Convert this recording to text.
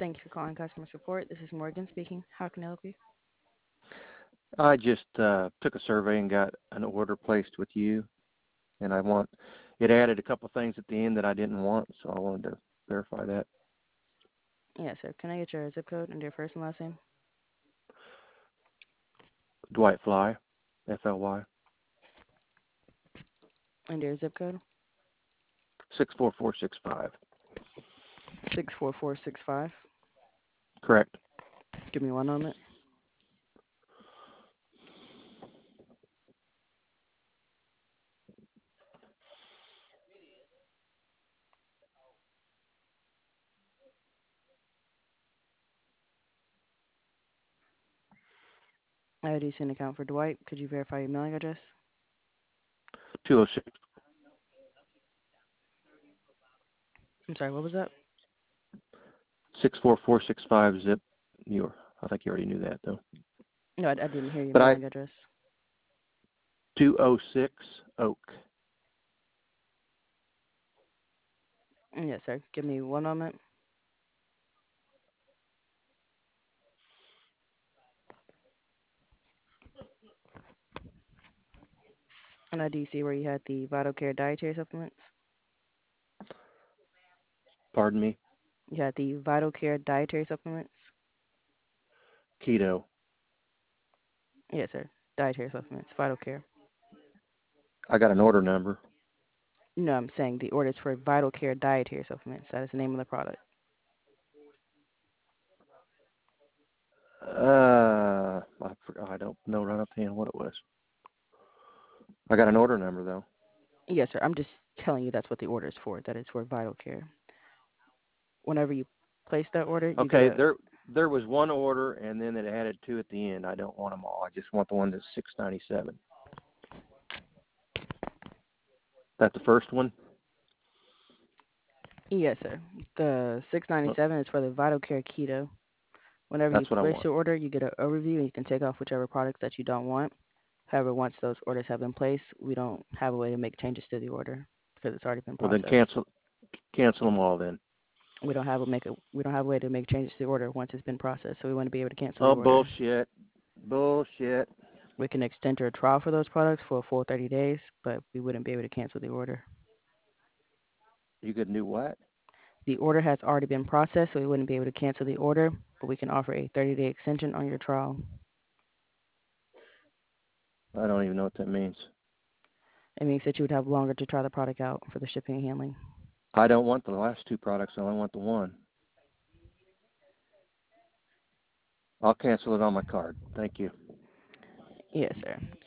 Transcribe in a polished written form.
Thank you for calling customer support. This is Morgan speaking. How can I help you? I just took a survey and got an order placed with you, and it added a couple things at the end that I didn't want, so I wanted to verify that. Yes, sir. Can I get your zip code and your first and last name? Dwight Fly, Fly, And your zip code? 64465. 64465. Correct. Give me one moment. I have a decent account for Dwight. Could you verify your mailing address? 206 I'm sorry, what was that? 64465 zip. I think you already knew that though. No, I didn't hear your But mailing address. 206 Oak. Yes, sir. Give me one moment. And I do see where you had the Vital Care dietary supplements. Pardon me. You had the Vital Care dietary supplements. Keto. Yes, sir. Dietary supplements. Vital Care. I got an order number. No, I'm saying the orders for Vital Care dietary supplements. That is the name of the product. I forgot. I don't know right offhand what it was. I got an order number though. Yes, sir. I'm just telling you that's what the order is for. That is for Vital Care. Whenever you place that order, you get Okay, a. there was one order, and then it added two at the end. I don't want them all. I just want the one that's 697. That the first one? Yes, sir. The Oh, 697 is for the Vital Care Keto. Whenever you that's what I place want. your order, you get an overview and you can take off whichever products that you don't want. However, once those orders have been placed, we don't have a way to make changes to the order because it's already been Well, then processed. cancel them all then. We don't have a way to make changes to the order once it's been processed. So we want to be able to cancel the Oh, order. bullshit. Bullshit. We can extend your trial for those products for a full 30 days, but we wouldn't be able to cancel the order. You could do what? The order has already been processed, so we wouldn't be able to cancel the order, but we can offer a 30-day extension on your trial. I don't even know what that means. It means that you would have longer to try the product out for the shipping and handling. I don't want the last two products. I only want the one. I'll cancel it on my card. Thank you. Yes, sir.